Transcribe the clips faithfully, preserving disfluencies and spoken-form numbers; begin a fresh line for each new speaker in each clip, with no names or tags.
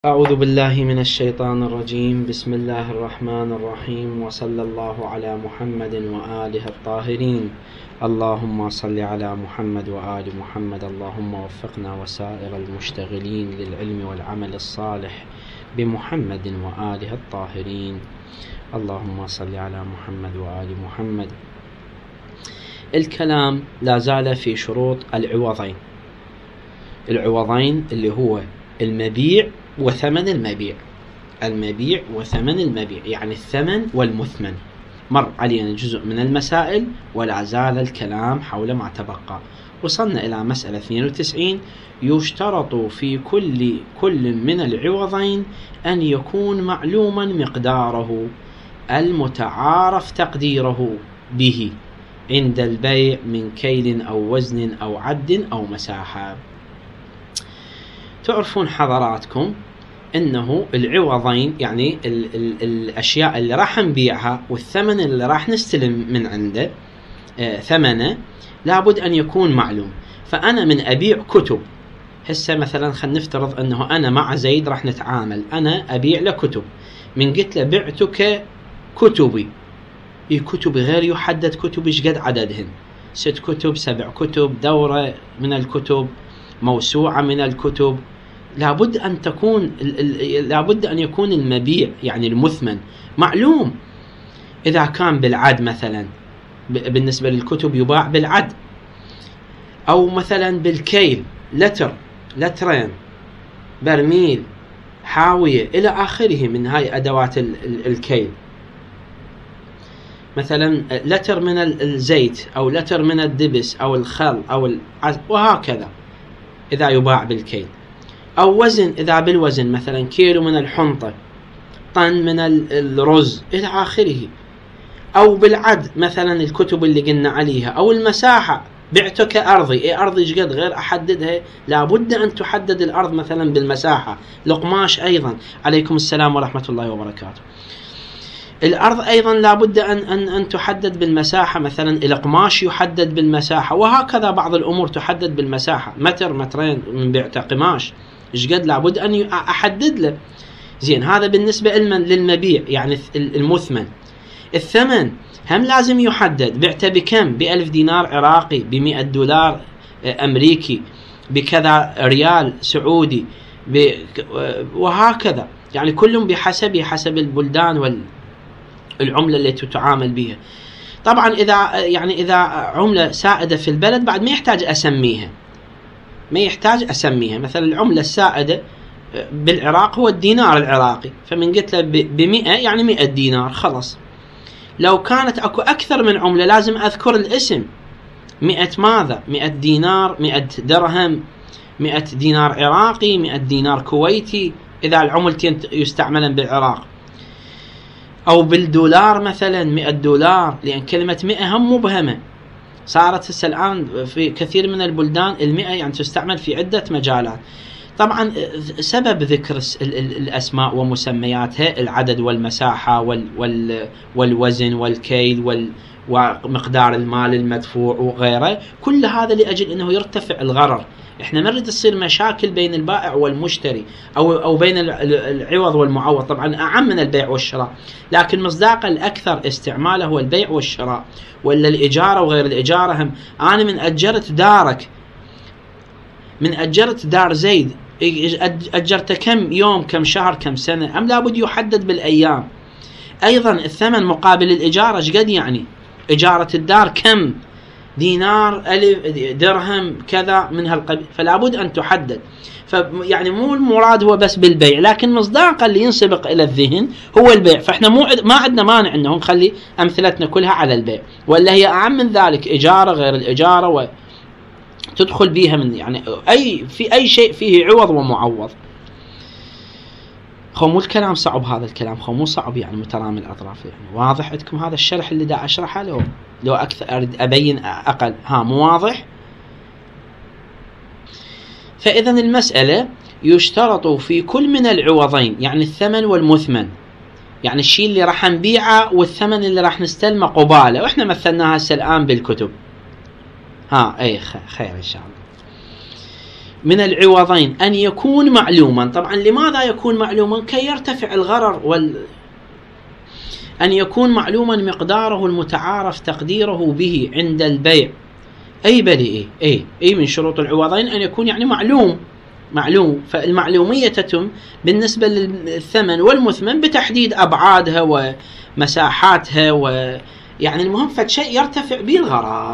أعوذ بالله من الشيطان الرجيم. بسم الله الرحمن الرحيم، وصلى الله على محمد وآله الطاهرين. اللهم صل على محمد وآل محمد. اللهم وفقنا وسائر المشتغلين للعلم والعمل الصالح بمحمد وآله الطاهرين. اللهم صل على محمد وآل محمد. الكلام لا زال في شروط العوضين. العوضين اللي هو المبيع وثمن المبيع. المبيع وثمن المبيع يعني الثمن والمثمن. مر علينا جزء من المسائل ولا زال الكلام حول ما تبقى. وصلنا إلى مسألة اثنين وتسعين. يشترط في كل كل من العوضين أن يكون معلوما مقداره المتعارف تقديره به عند البيع من كيل أو وزن أو عد أو مساحة. تعرفون حضراتكم انه العوضين يعني ال ال الاشياء اللي راح نبيعها والثمن اللي راح نستلم من عنده آه ثمنه لابد ان يكون معلوم. فانا من ابيع كتب هسه مثلا خلينا نفترض انه انا مع زيد راح نتعامل، انا ابيع له كتب، من قلت له بعتك كتبي، اي كتبي غير يحدد كتب ايش قد عددهن، ست كتب، سبع كتب، دورة من الكتب، موسوعة من الكتب. لابد أن تكون لابد أن يكون المبيع يعني المثمن معلوم. إذا كان بالعد مثلا بالنسبة للكتب يباع بالعد، أو مثلا بالكيل، لتر، لترين، برميل، حاوية إلى آخره من هاي أدوات الكيل. مثلا لتر من الزيت أو لتر من الدبس أو الخل أو العز وهكذا إذا يباع بالكيل. أو وزن إذا بالوزن مثلا كيلو من الحنطة، طن من الرز إلى آخره. أو بالعد مثلا الكتب اللي قلنا عليها. أو المساحة، بعتك أرضي، إيه أرضي إيش قد غير أحددها، لابد أن تحدد الأرض مثلا بالمساحة. القماش أيضا، عليكم السلام ورحمة الله وبركاته. الأرض أيضا لابد أن, أن, أن تحدد بالمساحة، مثلا القماش يحدد بالمساحة، وهكذا بعض الأمور تحدد بالمساحة. متر مترين من بعته قماش إيش قد لابد أن أحدد له. زين، هذا بالنسبة للمبيع يعني المثمن. الثمن هم لازم يحدد، بعته بكم، بألف دينار عراقي، بمئة دولار أمريكي، بكذا ريال سعودي، وهكذا. يعني كلهم بحسب حسب البلدان والعملة التي تتعامل بها. طبعا إذا يعني إذا عملة سائدة في البلد بعد ما يحتاج أسميها، ما يحتاج أسميها. مثلا العملة السائدة بالعراق هو الدينار العراقي، فمن قلت له بمئة يعني مئة دينار خلص. لو كانت أكو أكثر من عملة لازم أذكر الاسم، مئة ماذا، مئة دينار، مئة درهم، مئة دينار عراقي، مئة دينار كويتي إذا العملتين يستعملن بالعراق. أو بالدولار مثلا مئة دولار، لأن كلمة مئة هم مبهمة. صارت هسه الآن في كثير من البلدان المئة يعني تستعمل في عدة مجالات. طبعا سبب ذكر الأسماء ومسمياتها العدد والمساحة وال وال والوزن والكيل ومقدار المال المدفوع وغيره، كل هذا لأجل أنه يرتفع الغرر. احنا نريد تصير مشاكل بين البائع والمشتري او او بين العوض والمعوض. طبعا اعم من البيع والشراء، لكن مصداقا الاكثر استعماله هو البيع والشراء، ولا الاجاره وغير الاجاره. هم انا من اجرت دارك، من اجرت دار زيد، اجرته كم يوم، كم شهر، كم سنه، ام لابد يحدد بالايام. ايضا الثمن مقابل الاجاره ايش قد يعني، اجاره الدار كم دينار، ألف درهم، كذا من هالقبيل، فلا بد أن تحدد. فيعني مو المراد هو بس بالبيع، لكن مصداقا اللي ينسبق إلى الذهن هو البيع. فإحنا مو ما عندنا مانع أنه نخلي أمثلتنا كلها على البيع، ولا هي أعم من ذلك إجارة غير الإجارة وتدخل بيها من يعني أي في أي شيء فيه عوض ومعوض. خو مو الكلام صعب، هذا الكلام خو مو صعب يعني مترامي الأطراف. يعني واضح عندكم هذا الشرح اللي دا أشرحه؟ لو لو أكثر أريد أبين أقل، ها مو واضح؟ فإذا المسألة يشترط في كل من العوضين يعني الثمن والمثمن، يعني الشيء اللي راح نبيعه والثمن اللي راح نستلمه قباله. وإحنا مثلناها هسه الآن بالكتب. ها أي خير إن شاء الله. من العوضين أن يكون معلوما. طبعا لماذا يكون معلوما؟ كي يرتفع الغرر وال أن يكون معلوما مقداره المتعارف تقديره به عند البيع. أي بلي إيه أي أي من شروط العوضين أن يكون يعني معلوم معلوم. فالمعلومية تتم بالنسبة للثمن والمثمن بتحديد أبعادها ومساحاتها، ويعني المهم فشيء يرتفع به الغرار.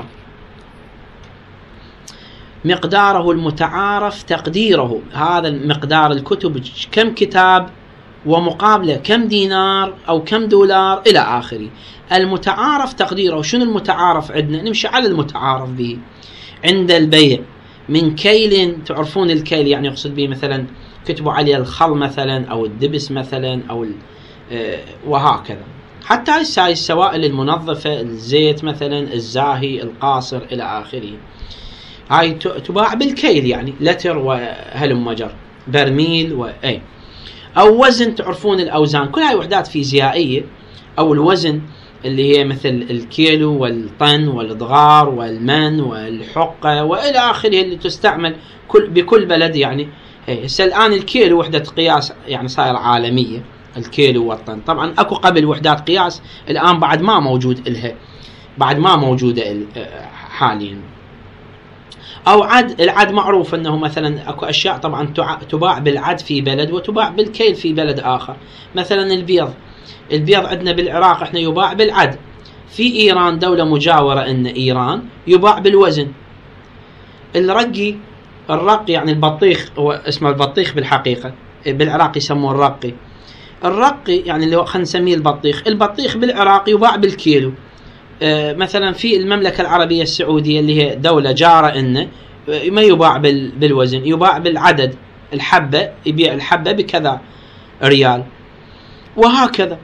مقداره المتعارف تقديره، هذا مقدار الكتب كم كتاب ومقابله كم دينار أو كم دولار إلى آخره. المتعارف تقديره. شنو المتعارف عندنا؟ نمشي على المتعارف به عند البيع من كيل. تعرفون الكيل يعني يقصد به مثلا كتبوا عليه الخل مثلا أو الدبس مثلا أو وهكذا. حتى هاي السوائل المنظفة، الزيت مثلا، الزاهي، القاصر إلى آخره، هاي تباع بالكيل يعني لتر وهلم مجر، برميل وأي أو وزن. تعرفون الأوزان كل هاي وحدات فيزيائية، أو الوزن اللي هي مثل الكيلو والطن والضغار والمن والحقة وإلى آخره اللي تستعمل كل بكل بلد يعني. هسه الآن الكيلو وحدة قياس يعني صاير عالمية، الكيلو والطن. طبعا أكو قبل وحدات قياس الآن بعد ما موجود إلها، بعد ما موجودة حاليا. أو عد. العد معروف أنه مثلا أكو أشياء طبعا تباع بالعد في بلد وتباع بالكيل في بلد آخر. مثلا البيض، البيض عندنا بالعراق احنا يباع بالعد. في إيران دولة مجاورة إن إيران يباع بالوزن. الرقي، الرقي يعني البطيخ، هو اسمه البطيخ بالحقيقة، بالعراق يسموه الرقي. الرقي يعني اللي هو خلينا نسميه البطيخ. البطيخ بالعراق يباع بالكيلو. اه مثلا في المملكة العربية السعودية اللي هي دولة جارة إنه ما يباع بالوزن، يباع بالعدد. الحبة يبيع الحبة بكذا ريال وهكذا.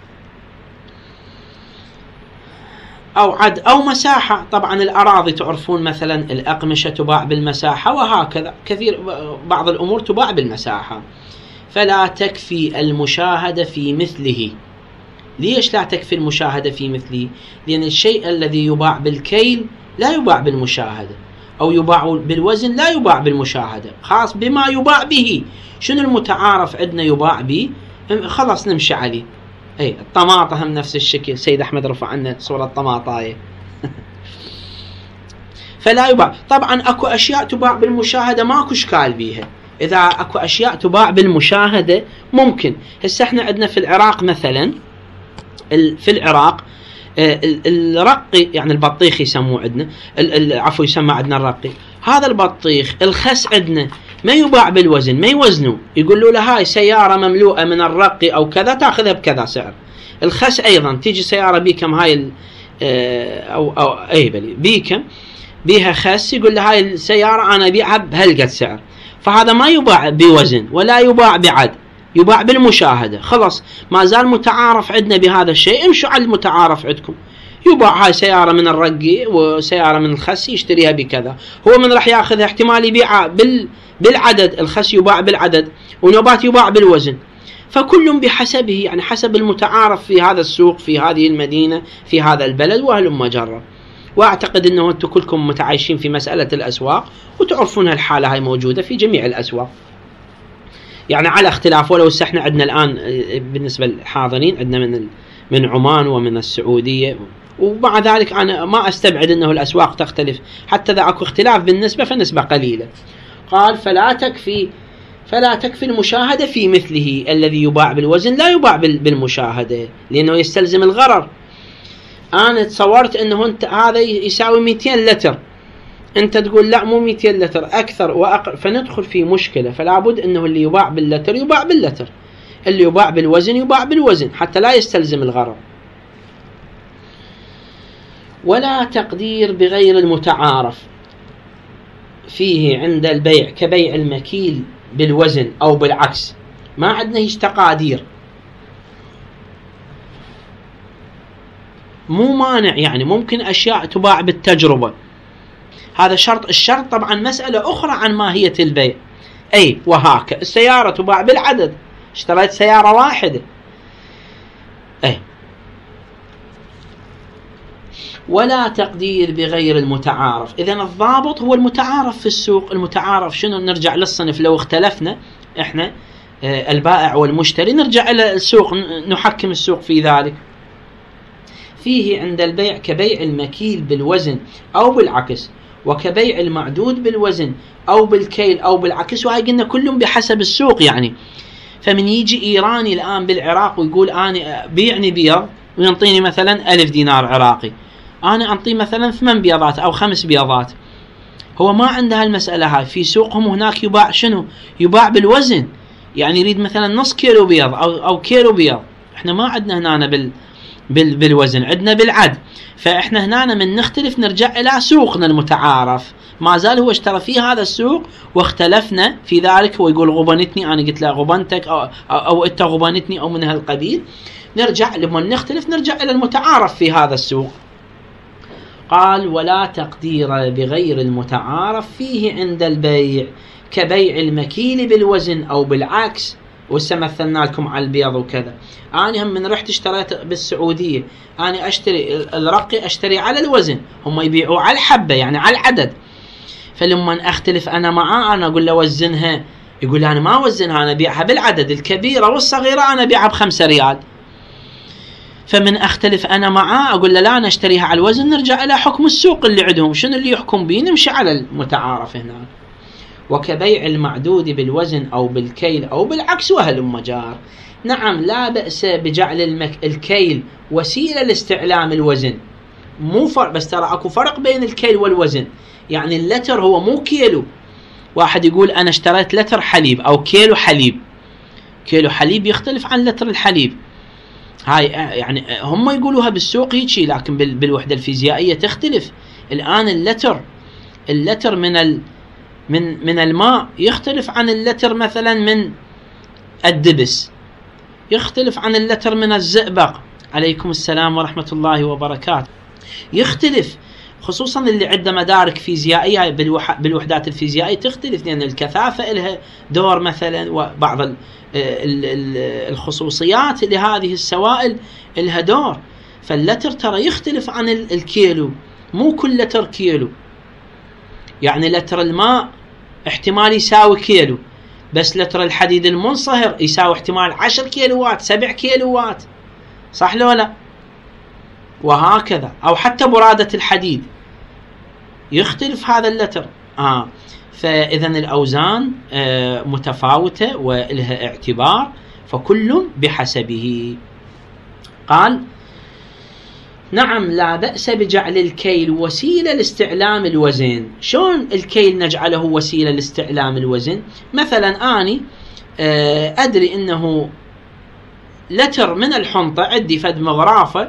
أو عد أو مساحة. طبعا الأراضي تعرفون مثلا الأقمشة تباع بالمساحة وهكذا. كثير بعض الأمور تباع بالمساحة. فلا تكفي المشاهدة في مثله. ليش لا تكفي المشاهدة في مثله؟ لأن الشيء الذي يباع بالكيل لا يباع بالمشاهدة، أو يباع بالوزن لا يباع بالمشاهدة، خاص بما يباع به. شنو المتعارف عندنا يباع به؟ خلاص نمشي عليه. اي الطماطة هم نفس الشكل. سيد أحمد رفع عنا صورة طماطاية. فلا يباع. طبعا اكو اشياء تباع بالمشاهدة ماكو اشكال بيها. اذا اكو اشياء تباع بالمشاهدة ممكن. هسه احنا عندنا في العراق مثلا، في العراق الرقي يعني البطيخ يسموه عندنا، عفوا يسمى عندنا الرقي. هذا البطيخ الخس عندنا ما يباع بالوزن، ما يوزنوا. يقول له هاي سيارة مملوءة من الرقي أو كذا تأخذها بكذا سعر. الخس أيضا تيجي سيارة بيكم هاي أو أو أي بلي بيكم بيها خس، يقول له هاي السيارة أنا أبيعها بهالقد سعر. فهذا ما يباع بوزن ولا يباع بعد، يباع بالمشاهدة. خلاص ما زال متعارف عندنا بهذا الشيء، امشوا على المتعارف عندكم. يباع هاي سيارة من الرقي وسيارة من الخس يشتريها بكذا. هو من راح ياخذها احتمال يبيعها بال بالعدد، الخس يباع بالعدد ونوبات يباع بالوزن. فكل بحسبه يعني حسب المتعارف في هذا السوق، في هذه المدينة، في هذا البلد وهلم مجرة. واعتقد انه انتم كلكم متعايشين في مسألة الاسواق وتعرفون هالحالة هاي موجودة في جميع الاسواق يعني على اختلاف. ولو احنا عندنا الان بالنسبة للحاضرين عندنا من من عمان ومن السعودية، ومع ذلك انا ما استبعد انه الاسواق تختلف، حتى اذا اكو اختلاف بالنسبة فنسبة قليلة. قال فلا تكفي فلا تكفي المشاهدة في مثله. الذي يباع بالوزن لا يباع بالمشاهدة لأنه يستلزم الغرر. أنا تصورت أنه أنت هذا يساوي مئتين لتر، أنت تقول لا مو مئتين لتر أكثر وأقل، فندخل في مشكلة. فلا بد أنه اللي يباع باللتر يباع باللتر، اللي يباع بالوزن يباع بالوزن حتى لا يستلزم الغرر. ولا تقدير بغير المتعارف فيه عند البيع كبيع المكيل بالوزن أو بالعكس. ما عندنا هيش تقادير، مو مانع يعني ممكن أشياء تباع بالتجربة. هذا شرط. الشرط طبعا مسألة أخرى عن ماهية البيع. أي وهكذا السيارة تباع بالعدد، اشتريت سيارة واحدة. أي ولا تقدير بغير المتعارف. إذن الضابط هو المتعارف في السوق. المتعارف شنو؟ نرجع للصنف، لو اختلفنا إحنا البائع والمشتري نرجع إلى السوق نحكم السوق في ذلك. فيه عند البيع كبيع المكيل بالوزن أو بالعكس، وكبيع المعدود بالوزن أو بالكيل أو بالعكس، وهاي قلنا كلهم بحسب السوق. يعني فمن يجي إيراني الآن بالعراق ويقول أنا بيعني بيض وينطيني مثلا ألف دينار عراقي، أنا أنطيه مثلا ثمان بيضات أو خمس بيضات، هو ما عنده هالمسألة هاي. في سوقهم هناك يباع شنو؟ يباع بالوزن، يعني يريد مثلا نص كيلو بيض أو, أو كيلو بيض. إحنا ما عندنا هنا بال بال بالوزن، عندنا بالعد. فإحنا هنا من نختلف نرجع إلى سوقنا المتعارف، ما زال هو اشترى فيه هذا السوق واختلفنا في ذلك، هو يقول غبنتني، أنا قلت له غبنتك، أو, أو, أو أنت غبنتني أو من هالقبيل. نرجع لما نختلف نرجع إلى المتعارف في هذا السوق. قال ولا تقدير بغير المتعارف فيه عند البيع كبيع المكيل بالوزن أو بالعكس. وهسه مثلنا لكم على البيض وكذا. أنا هم من رحت اشتريت بالسعودية، أنا أشتري الرقي أشتري على الوزن، هم يبيعوا على الحبة يعني على العدد. فلما أختلف أنا معاه أنا أقول له وزنها، يقول أنا ما وزنها، أنا أبيعها بالعدد، الكبيرة والصغيرة أنا أبيعها بخمسة ريال. فمن أختلف أنا معاه أقول له لا أنا أشتريها على الوزن، نرجع إلى حكم السوق اللي عندهم، شنو اللي يحكم به نمشي على المتعارف هنا. وكبيع المعدود بالوزن أو بالكيل أو بالعكس وهلم جار. نعم لا بأس بجعل المك... الكيل وسيلة لاستعلام الوزن، مو فرق، بس ترى أكو فرق بين الكيل والوزن. يعني اللتر هو مو كيلو. واحد يقول أنا اشتريت لتر حليب أو كيلو حليب، كيلو حليب يختلف عن لتر الحليب. هاي يعني هم يقولوها بالسوق هيجي، لكن بال... بالوحدة الفيزيائية تختلف. الآن اللتر اللتر من ال... من من الماء يختلف عن اللتر مثلا من الدبس، يختلف عن اللتر من الزئبق. عليكم السلام ورحمة الله وبركاته. يختلف، خصوصا اللي عنده مدارك فيزيائية بالوح... بالوحدات الفيزيائية تختلف، لأن الكثافة لها دور مثلا، وبعض ال... ال... الخصوصيات لهذه السوائل لها دور. فاللتر ترى يختلف عن الكيلو، مو كل لتر كيلو. يعني لتر الماء احتمال يساوي كيلو، بس لتر الحديد المنصهر يساوي احتمال عشر كيلوات، سبع كيلوات، صح لو لا؟ وهكذا. أو حتى برادة الحديد يختلف هذا اللتر. آه. فإذا الأوزان آه متفاوتة ولها اعتبار، فكل بحسبه. قال نعم لا بأس بجعل الكيل وسيلة لاستعلام الوزن. شلون الكيل نجعله وسيلة لاستعلام الوزن؟ مثلا أني أدري أنه لتر من الحنطة عندي فد مغرافة،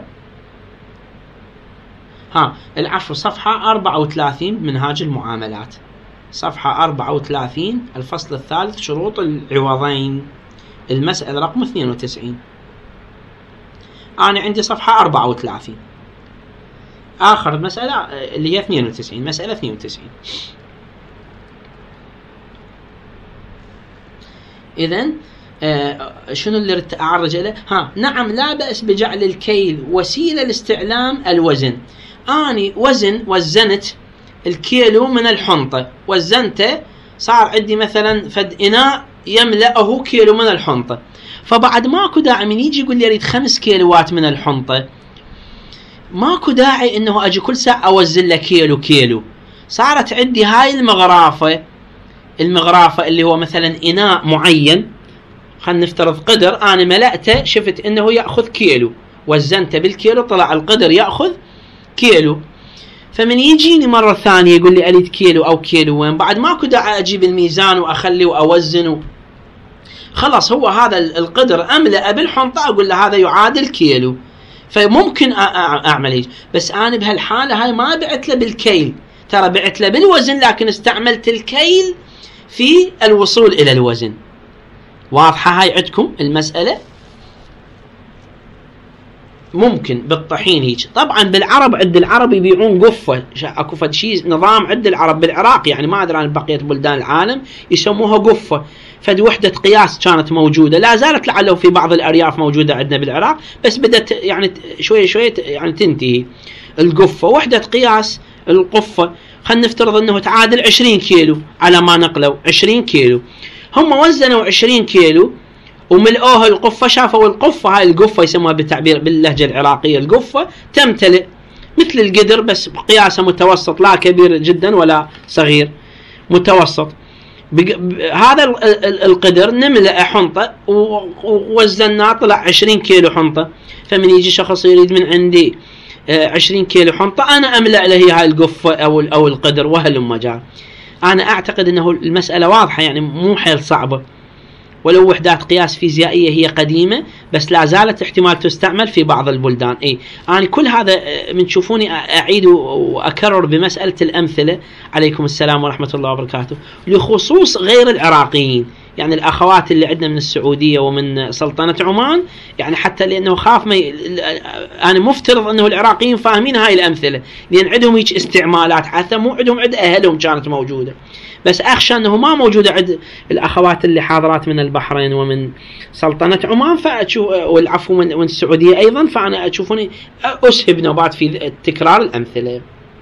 ها العفو صفحة أربعة وثلاثين منهاج المعاملات، صفحة أربعة وثلاثين الفصل الثالث شروط العوضين، المسألة رقم اثنين وتسعين. أنا عندي صفحة أربعة وثلاثين، آخر مسألة اللي هي اثنين وتسعين، مسألة اثنين وتسعين. إذن آه شنو اللي رت أعرج له؟ ها نعم لا بأس بجعل الكيل وسيلة لاستعلام الوزن. أني وزن وزنت الكيلو من الحنطة، وزنته صار عندي مثلا فد إناء يملأه كيلو من الحنطة، فبعد ماكو داعي من يجي يقول لي أريد خمس كيلوات من الحنطة، ماكو داعي إنه أجي كل ساعة أوزن له كيلو كيلو. صارت عندي هاي المغرافة، المغرافة اللي هو مثلا إناء معين، خلينا نفترض قدر، أنا ملأته شفت إنه يأخذ كيلو، وزنته بالكيلو طلع القدر يأخذ كيلو. فمن يجيني مرة ثانية يقول لي أريد كيلو أو كيلو وين، بعد ماكو داعي أجيب الميزان وأخلي وأوزنه، خلاص هو هذا القدر أملأ بالحنطة أقول له هذا يعادل كيلو، فممكن أعمل هيك. بس أنا بهالحالة هاي ما بعت له بالكيل، ترى بعت له بالوزن، لكن استعملت الكيل في الوصول إلى الوزن. واضحة هاي عندكم المسألة؟ ممكن بالطحين هيك. طبعا بالعرب عند العرب يبيعون قفة، اكو فد شيء نظام عند العرب بالعراق، يعني ما ادري عن بقية بلدان العالم يسموها قفة، فد وحدة قياس كانت موجودة، لا زالت لعله في بعض الأرياف موجودة عندنا بالعراق، بس بدأت يعني شوية شوية يعني تنتهي. القفة، وحدة قياس القفة خلينا نفترض انه تعادل عشرين كيلو على ما نقلوا عشرين كيلو، هم وزنوا عشرين كيلو وملؤوها القفة، شافوا القفة هاي القفة يسموها بالتعبير باللهجة العراقية القفة تمتلئ مثل القدر بس قياسه متوسط، لا كبير جدا ولا صغير، متوسط. هذا القدر نملأ حنطة ووزناه طلع عشرين كيلو حنطة، فمن يجي شخص يريد من عندي عشرين كيلو حنطة أنا أملأ له هاي القفة أو أو القدر وهلم جار. أنا أعتقد أنه المسألة واضحة، يعني مو حيل صعبة، ولو وحدات قياس فيزيائية هي قديمة بس لا زالت احتمال تستعمل في بعض البلدان. اي أنا يعني كل هذا من تشوفوني أعيد وأكرر بمسألة الأمثلة، عليكم السلام ورحمة الله وبركاته، لخصوص غير العراقيين، يعني الأخوات اللي عندنا من السعودية ومن سلطنة عمان، يعني حتى لأنه خاف ما ي... أنا مفترض أنه العراقيين فاهمين هاي الأمثلة، لأن عندهم هيك استعمالات حتى مو عندهم، عند أهلهم كانت موجودة، بس أخشى أنه ما موجودة عند الأخوات اللي حاضرات من البحرين ومن سلطنة عمان فأشوف، والعفو من, من السعودية أيضا، فأنا أشوفني أسهب نوبات في تكرار الأمثلة.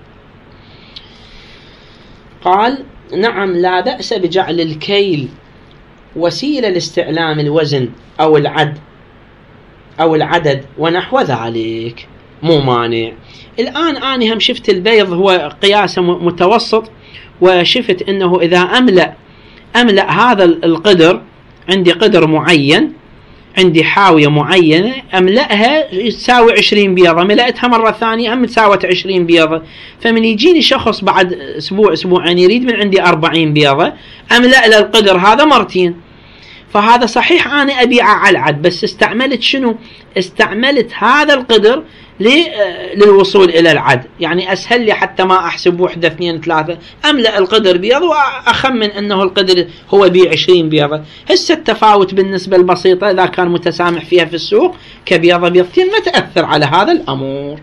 قال نعم لا بأس بجعل الكيل وسيلة لاستعلام الوزن أو العد أو العدد ونحو ذلك، مو مانع. الآن أنا هم شفت البيض هو قياسه متوسط، وشفت أنه إذا أملأ أملأ هذا القدر، عندي قدر معين، عندي حاوية معينة أملأها تساوي عشرين بيضة، ملأتها مرة ثانية هم تساوت عشرين بيضة، فمن يجيني شخص بعد أسبوع أسبوعين يريد من عندي أربعين بيضة، أملأ له القدر هذا مرتين. فهذا صحيح أنا أبيعه على العد، بس استعملت شنو؟ استعملت هذا القدر للوصول إلى العد، يعني أسهل لي حتى ما أحسب وحدة اثنين ثلاثة، أملأ القدر بيض وأخمن أنه القدر هو بيع عشرين بيضة. هسه التفاوت بالنسبة البسيطة إذا كان متسامح فيها في السوق كبيضة بيضتين ما تأثر على هذا الأمر.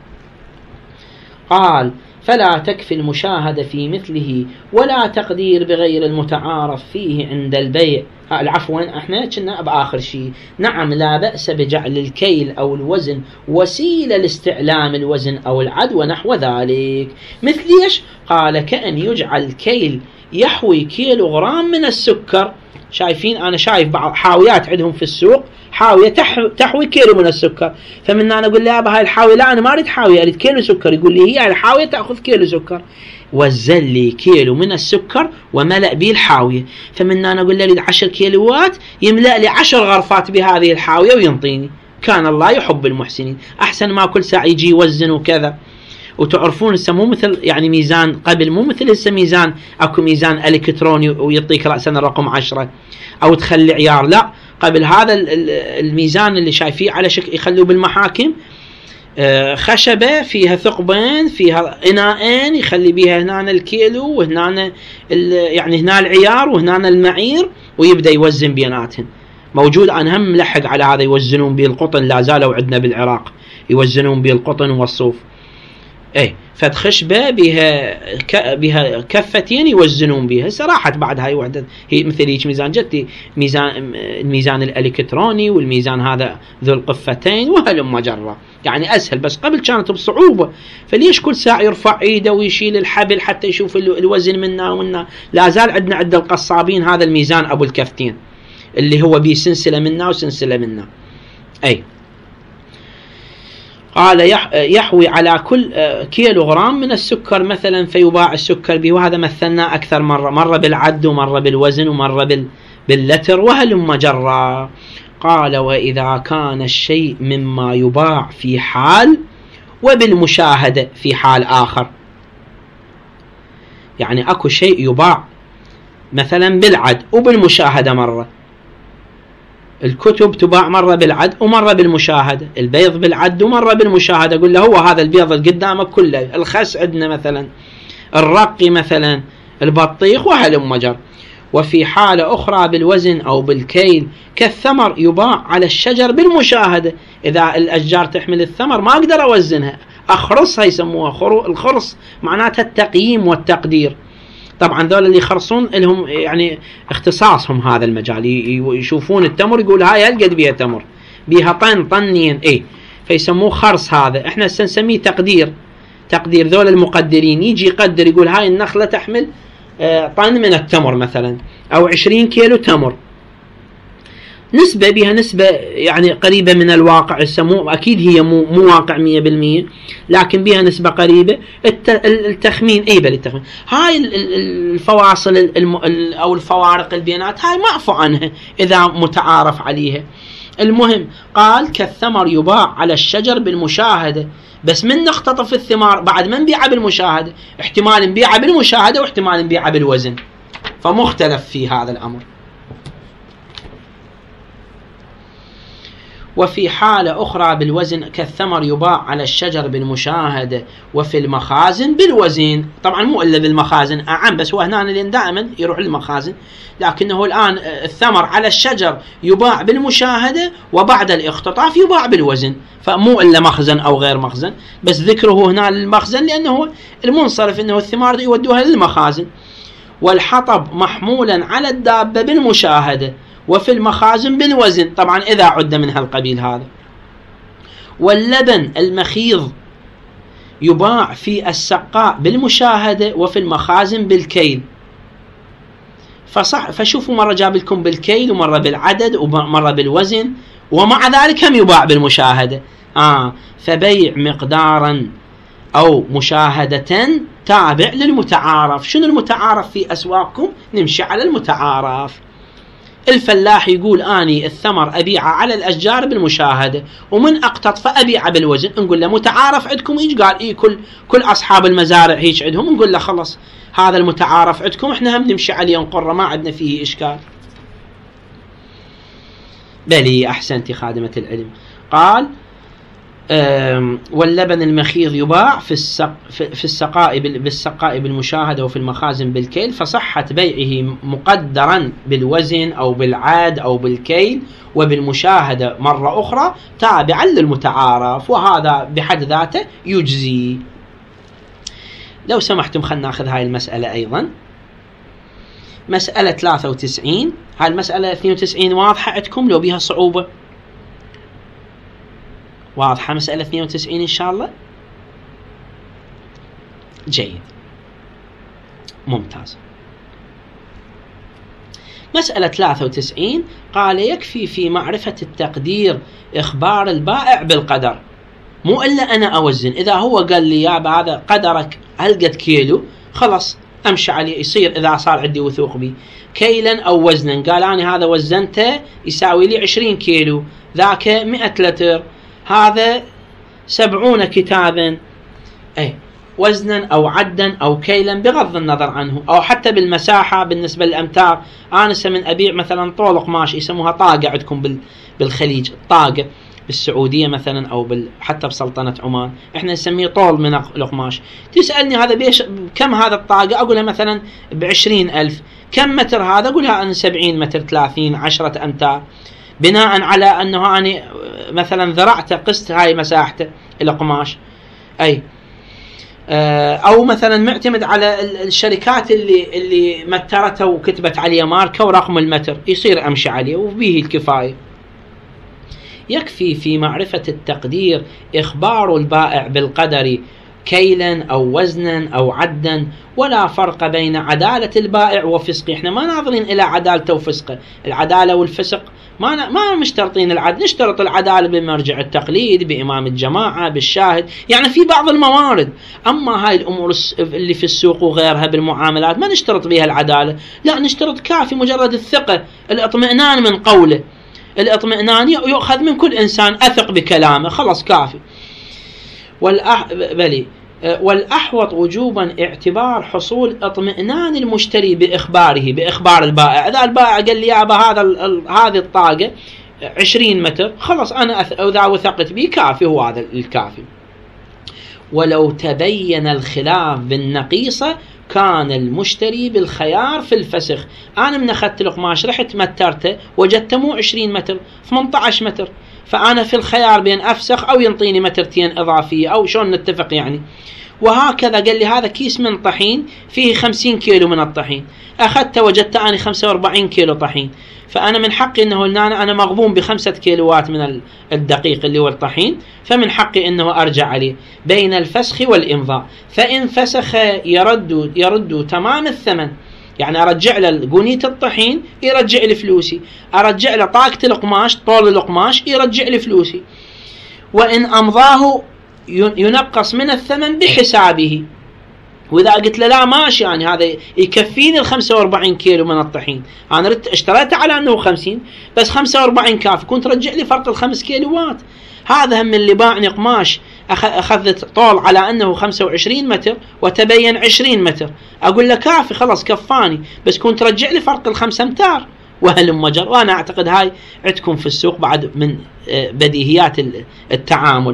قال فلا تكفي المشاهدة في مثله ولا تقدير بغير المتعارف فيه عند البيع. العفو احنا كنا بآخر شيء. نعم لا بأس بجعل الكيل أو الوزن وسيلة لاستعلام الوزن أو العد ونحو ذلك. مثل ايش؟ قال كأن يجعل الكيل يحوي كيلو غرام من السكر. شايفين أنا شايف بعض حاويات عندهم في السوق حاوية تحوي كيلو من السكر، فمن أنا أقول له أبا هاي الحاوية، لا أنا ما أريد حاوية أريد كيلو سكر، يقول لي هي الحاوية تأخذ كيلو سكر، وزل لي كيلو من السكر وملأ به الحاوية، فمن أنا أقول له أريد عشر كيلوات يملأ لي عشر غرفات بهذه الحاوية وينطيني. كان الله يحب المحسنين. أحسن ما كل ساعة يجي يوزن وكذا. وتعرفون هسه مو مثل يعني ميزان قبل، مو مثل هسه ميزان اكو ميزان الكتروني ويعطيك رأسا الرقم عشرة او تخلي عيار، لا قبل هذا الميزان اللي شايفيه على شكل يخلوه بالمحاكم خشبة فيها ثقبين فيها اناءين يخلي بيها هنا الكيلو وهنا يعني هنا العيار وهنا المعير ويبدأ يوزن بيناتهم. موجود انا هم ملحق على هذا، يوزنون به القطن، لا زالوا عندنا بالعراق يوزنون به القطن والصوف. ايه فتخشبه بها ك... بها كفتين يوزنون بها. صراحه بعد هاي وحده هي مثل هيك ميزان جتي ميزان الميزان الالكتروني والميزان هذا ذو القفتين وهلم مجره، يعني اسهل، بس قبل كانت بصعوبه. فليش كل ساعه يرفع ايده ويشيل الحبل حتى يشوف الوزن منا ومنا؟ لا زال عندنا عند القصابين هذا الميزان ابو الكفتين اللي هو بيه سلسله منا وسلسله منا. اي قال يحوي على كل كيلو غرام من السكر مثلا فيباع السكر به، وهذا مثلنا أكثر مرة، مرة بالعد ومرة بالوزن ومرة باللتر وهلم جرا. قال وإذا كان الشيء مما يباع في حال وبالمشاهدة في حال آخر، يعني أكو شيء يباع مثلا بالعد وبالمشاهدة، مرة الكتب تباع مرة بالعد ومرة بالمشاهدة، البيض بالعد ومرة بالمشاهدة. أقول له هو هذا البيض اللي قدامك كله، الخس عندنا مثلا، الرقي مثلا، البطيخ وهلم مجر. وفي حالة أخرى بالوزن أو بالكيل كالثمر يباع على الشجر بالمشاهدة. إذا الأشجار تحمل الثمر ما أقدر أوزنها، أخرصها، يسموها الخرص، معناتها التقييم والتقدير. طبعا ذول اللي يخرصون لهم يعني اختصاصهم هذا المجال، يشوفون التمر يقول هاي هالقد بيها تمر، بيها طن طنين، ايه فيسموه خرص. هذا احنا سنسميه تقدير، تقدير ذول المقدرين يجي يقدر يقول هاي النخلة تحمل طن من التمر مثلا أو عشرين كيلو تمر، نسبة بها نسبة يعني قريبة من الواقع، السمو أكيد هي مو, مو واقع مية بالمية لكن بها نسبة قريبة. التخمين أي بل التخمين هاي الفواصل أو الفوارق البيانات هاي معفو عنها إذا متعارف عليها. المهم قال كالثمر يباع على الشجر بالمشاهدة، بس من نختطف الثمار بعد ما نبيعها بالمشاهدة، احتمال نبيعها بالمشاهدة واحتمال نبيعها بالوزن، فمختلف في هذا الأمر. وفي حالة أخرى بالوزن كالثمر يباع على الشجر بالمشاهدة وفي المخازن بالوزن. طبعا مو إلا بالمخازن أعم، بس هو هنا لأن دائما يروح للمخازن، لكنه الآن الثمر على الشجر يباع بالمشاهدة وبعد الاختطاف يباع بالوزن، فمو إلا مخزن أو غير مخزن، بس ذكره هنا للمخزن لأنه المنصرف أنه الثمار يودوها للمخازن. والحطب محمولا على الدابة بالمشاهدة وفي المخازن بالوزن، طبعا إذا عد من هالقبيل هذا. واللبن المخيض يباع في السقاء بالمشاهدة وفي المخازن بالكيل. فصح فشوفوا مرة جاب لكم بالكيل ومرة بالعدد ومرة بالوزن، ومع ذلك هم يباع بالمشاهدة. آه فبيع مقدارا أو مشاهدة تابع للمتعارف. شنو المتعارف في أسواقكم؟ نمشي على المتعارف. الفلاح يقول أني الثمر أبيعه على الأشجار بالمشاهدة ومن أقتط فأبيعه بالوزن، نقول له متعارف عندكم؟ إيش قال؟ إيه كل كل أصحاب المزارع هيك عندهم. نقول له خلص هذا المتعارف عندكم، إحنا هم نمشي عليه نقره، ما عندنا فيه إشكال. بلي أحسنتي خادمة العلم. قال واللبن المخيض يباع في السق في السقاء بالسقاء بالمشاهدة وفي المخازن بالكيل، فصحة بيعه مقدرا بالوزن أو بالعاد أو بالكيل وبالمشاهدة مرة أخرى تابعا للمتعارف، وهذا بحد ذاته يجزي. لو سمحتم خلنا ناخذ هاي المسألة أيضا، مسألة ثلاثة وتسعين. هاي المسألة اثنين وتسعين واضحة عندكم لو بها صعوبة؟ واضحة مسألة اثنين وتسعين إن شاء الله؟ جيد ممتاز. مسألة ثلاثة وتسعين قال يكفي في معرفة التقدير إخبار البائع بالقدر، مو إلا أنا أوزن. إذا هو قال لي يا هذا قدرك هالقد كيلو خلاص أمشي عليه، يصير إذا صار عندي وثوق به. كيلا أو وزنا، قال أنا هذا وزنته يساوي لي عشرين كيلو، ذاك مئة لتر، هذا سبعون كتابا. أي وزنا أو عدا أو كيلا بغض النظر عنه، أو حتى بالمساحة بالنسبة للأمتار. أنا من أبيع مثلا طول قماش يسموها طاقة عندكم بالخليج، الطاقة بالسعودية مثلا أو بال حتى بسلطنة عمان إحنا نسميه طول من القماش. تسألني هذا بيش كم هذا الطاقة؟ أقولها مثلا بعشرين ألف. كم متر هذا؟ أقولها أنا سبعين متر، ثلاثين، عشرة أمتار، بناء على أنه أنا مثلا ذرعته قست هاي مساحته القماش. أي أو مثلا معتمد على الشركات اللي اللي مترته وكتبت عليه ماركة ورقم المتر، يصير أمشي عليه وبه الكفاية. يكفي في معرفة التقدير إخبار البائع بالقدر كيلا أو وزنا أو عدا، ولا فرق بين عدالة البائع وفسقه. احنا ما ناظرين إلى عدالته وفسقه، العدالة والفسق ما ما مشترطين العدل، نشترط العدالة بمرجع التقليد، بإمام الجماعة، بالشاهد، يعني في بعض الموارد. أما هاي الأمور اللي في السوق وغيرها بالمعاملات ما نشترط بها العدالة، لا نشترط كافي مجرد الثقة، الاطمئنان من قوله، الاطمئنان يؤخذ من كل إنسان أثق بكلامه، خلاص كافي. والأح... بلي والأحوط وجوبا اعتبار حصول اطمئنان المشتري بإخباره بإخبار البائع. إذا البائع قال لي يا أبا هذا ال... هذه الطاقة عشرين متر، خلاص أنا أث... إذا وثقت به كافي، هو هذا الكافي. ولو تبين الخلاف بالنقيصة كان المشتري بالخيار في الفسخ. أنا من أخذت القماش رحت مترته وجدته مو عشرين متر، ثمانية عشر متر، فأنا في الخيار بين أفسخ أو ينطيني مترتين إضافية، أو شلون نتفق يعني. وهكذا قال لي هذا كيس من طحين فيه خمسين كيلو من الطحين، أخذت وجدت أنا خمسة وأربعين كيلو طحين، فأنا من حقي أنه أنا أنا مغبون بخمسة كيلوات من الدقيق اللي هو الطحين، فمن حقي أنه أرجع عليه بين الفسخ والإمضاء. فإن فسخ يرد يرد تمام الثمن، يعني أرجع له قنية الطحين يرجع لي فلوسي، أرجع له طاقة القماش طول القماش يرجع لي فلوسي. وإن أمضاه ينقص من الثمن بحسابه. وإذا قلت له لا ماشي يعني هذا يكفيني ال خمسة وأربعين كيلو من الطحين، أنا اشتريته على أنه خمسين بس خمسة وأربعين كافي، كنت رجع لي فرق الخمس كيلوات. هذا هم اللي باعني قماش أخذت طول على أنه خمسة وعشرين متر وتبين عشرين متر، أقول له كافي خلاص كفاني، بس كنت رجع لي فرق الخمسة أمتار وهلم مجر. وأنا أعتقد هاي عندكم في السوق بعد من بديهيات التعامل.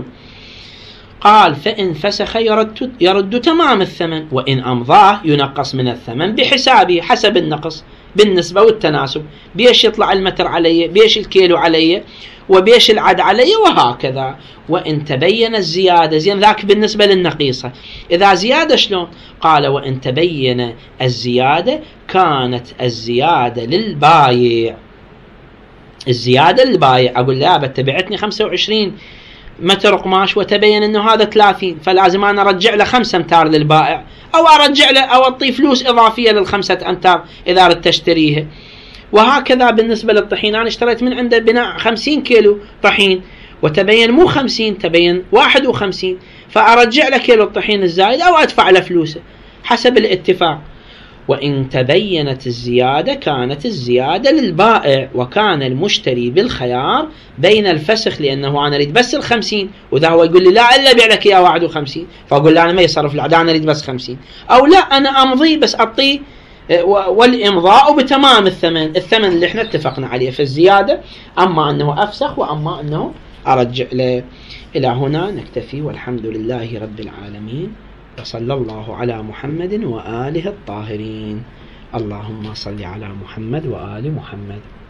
قال فإن فسخ يرد, يرد تمام الثمن، وإن أمضاه ينقص من الثمن بحسابه حسب النقص بالنسبة والتناسب، بيش يطلع المتر علي، بيش الكيلو علي، وبيش العد علي، وهكذا. وإن تبين الزيادة، زين ذاك بالنسبة للنقيصة، إذا زيادة شلون؟ قال وإن تبين الزيادة كانت الزيادة للبايع. الزيادة للبايع، أقول لا بتبعتني خمسة وعشرين متر قماش وتبين انه هذا ثلاثين، فلازم انا ارجع له خمسة امتار للبائع، او ارجع له او اعطيه فلوس اضافيه للخمسة امتار اذا اردت تشتريها. وهكذا بالنسبه للطحين، انا اشتريت من عنده بناء خمسين كيلو طحين وتبين مو خمسين تبين واحد وخمسين، فارجع له كيلو الطحين الزايد او ادفع له فلوسه حسب الاتفاق. وإن تبينت الزيادة كانت الزيادة للبائع، وكان المشتري بالخيار بين الفسخ، لأنه أنا أريد بس الخمسين وذا هو يقول لي لا إلا بيع لك إياه واحد وخمسين، فأقول له أنا ما يصرف لا أنا أريد بس خمسين، أو لا أنا أمضي بس أعطيه والإمضاء بتمام الثمن الثمن اللي احنا اتفقنا عليه في الزيادة، أما أنه أفسخ وأما أنه أرجع له. إلى هنا نكتفي، والحمد لله رب العالمين، وصلى الله على محمد وآله الطاهرين. اللهم صل على محمد وآل محمد.